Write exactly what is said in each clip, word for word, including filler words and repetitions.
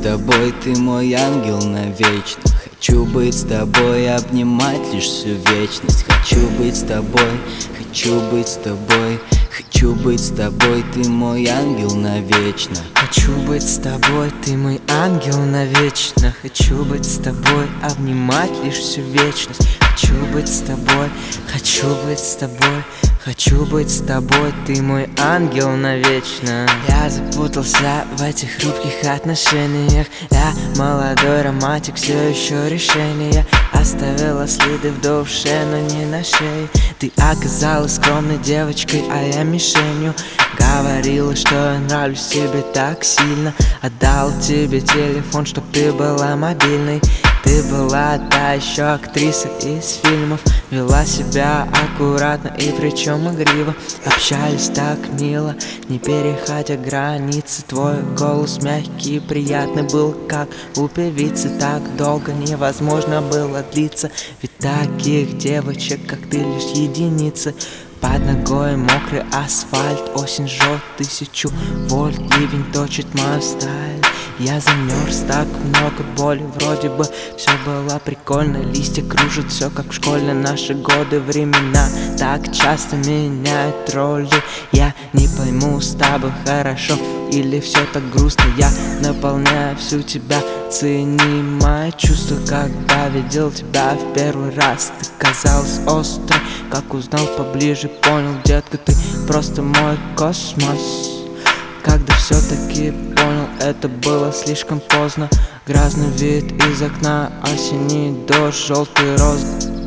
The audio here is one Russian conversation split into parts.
тобой, ты мой ангел навечно. Хочу быть с тобой, обнимать лишь всю вечность. Хочу быть с тобой, хочу быть с тобой. Хочу быть с тобой, ты мой ангел навечно. Хочу быть с тобой, ты мой ангел навечно. Хочу быть с тобой, обнимать лишь всю вечность. Хочу быть с тобой, хочу быть с тобой. Хочу быть с тобой, ты мой ангел навечно. Я запутался в этих хрупких отношениях. Я молодой романтик, все еще решение. Оставила следы в душе, но не на шее. Ты оказалась скромной девочкой, а я мишенью. Говорила, что я нравлюсь тебе так сильно. Отдал тебе телефон, чтоб ты была мобильной. Ты была та еще актриса из фильмов. Вела себя аккуратно и причем игриво. Общались так мило, не переходя границы. Твой голос мягкий и приятный был, как у певицы. Так долго невозможно было длиться, ведь таких девочек, как ты, лишь единицы. Под ногой мокрый асфальт, осень жжет тысячу вольт. Ливень точит мой стайл. Я замерз, так много боли. Вроде бы все было прикольно. Листья кружат, все как в школе. Наши годы, времена так часто меняют роли. Я не пойму, с тобой хорошо или все так грустно. Я наполняю всю тебя. Цени мои чувства, когда видел тебя в первый раз. Ты казалась острой, как узнал поближе, понял, детка, ты просто мой космос. Когда все-таки понял, это было слишком поздно. Грязный вид из окна, осенний дождь, желтый роз.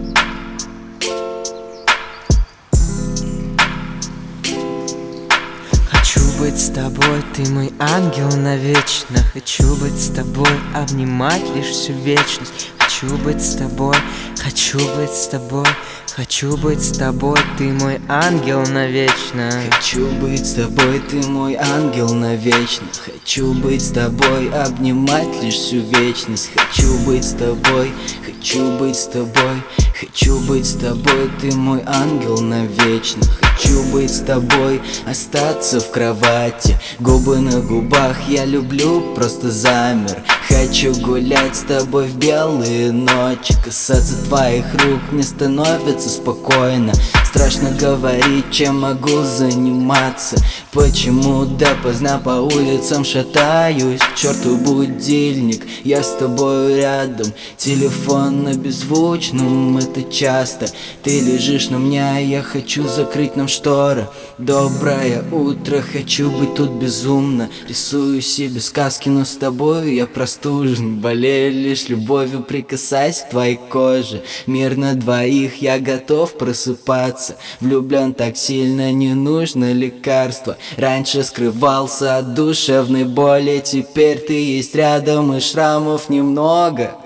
Хочу быть с тобой, ты мой ангел навечно. Хочу быть с тобой, обнимать лишь всю вечность. Хочу быть с тобой, хочу быть с тобой. Хочу быть с тобой, ты мой ангел навечно. Хочу быть с тобой, ты мой ангел навечно. Хочу быть с тобой, обнимать лишь всю вечность. Хочу быть с тобой, хочу быть с тобой. Хочу быть с тобой, ты мой ангел навечно. Хочу быть с тобой, остаться в кровати. Губы на губах, я люблю, просто замер. Хочу гулять с тобой в белые ночи. Касаться твоих рук, мне становится спокойно. Страшно говорить, чем могу заниматься. Почему допоздна по улицам шатаюсь? К черту будильник, я с тобой рядом. Телефон на беззвучном, это часто. Ты лежишь на мне, а я хочу закрыть нам шторы. Доброе утро, хочу быть тут безумно. Рисую себе сказки, но с тобой я простужен. Болею лишь любовью, прикасаясь к твоей коже. Мир на двоих, я готов просыпаться. Влюблен так сильно, не нужно лекарства. Раньше скрывался от душевной боли, теперь ты есть рядом и шрамов немного.